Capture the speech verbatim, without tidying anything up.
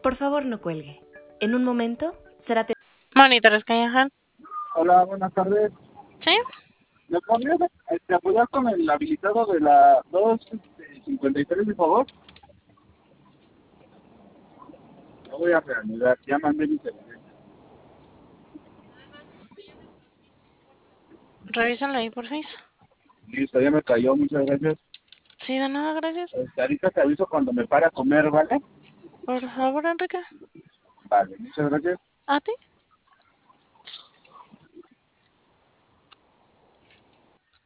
Por favor, no cuelgue. En un momento será... te- Monitores Callejon. Hola, buenas tardes. ¿Sí? ¿Me podrías este, apoyar con el habilitado de la dos cincuenta y tres, por favor? Lo voy a reanudar, ya mandé mi teléfono. Revísalo ahí, por favor. Listo, ya me cayó, muchas gracias. Sí, de nada, gracias. Este, ahorita te aviso cuando me pare a comer, ¿vale? Por favor, Enrique. Vale, muchas gracias. ¿A ti?